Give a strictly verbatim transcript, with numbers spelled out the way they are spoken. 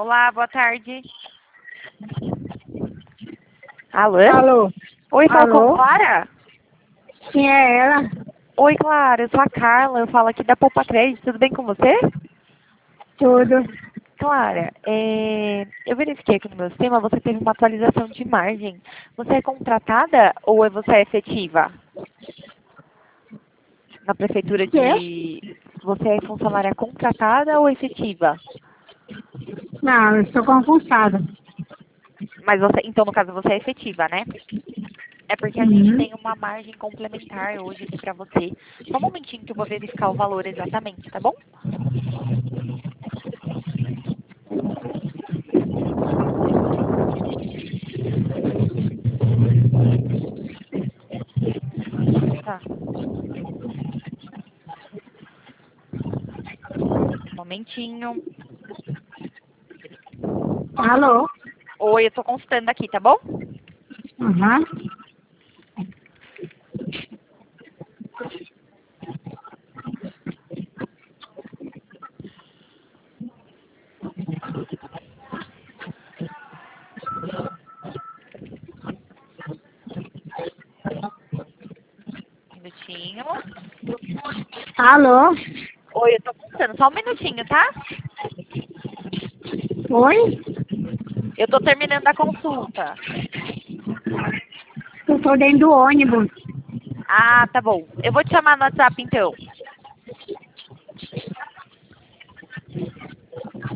Olá, boa tarde. Alô? Alô? Oi, falo com Alô? Clara? Quem é ela? Oi, Clara, eu sou a Carla, eu falo aqui da Poupa Crédito, tudo bem com você? Tudo. Clara, é, eu verifiquei aqui no meu sistema, você teve uma atualização de margem. Você é contratada ou é você é efetiva? Na prefeitura Quê? de... Você é funcionária contratada ou efetiva? Não, eu estou concursada. Mas você, então no caso você é efetiva, né? É porque a gente Uhum. tem uma margem complementar hoje aqui pra você. Só um momentinho que eu vou verificar o valor exatamente, tá bom? Tá. Um momentinho. Alô? Oi, eu tô consultando aqui, tá bom? Aham. Um minutinho. Alô? Oi, eu tô consultando. Só um minutinho, tá? Oi? Eu tô terminando a consulta. Eu estou dentro do ônibus. Ah, tá bom. Eu vou te chamar no WhatsApp então.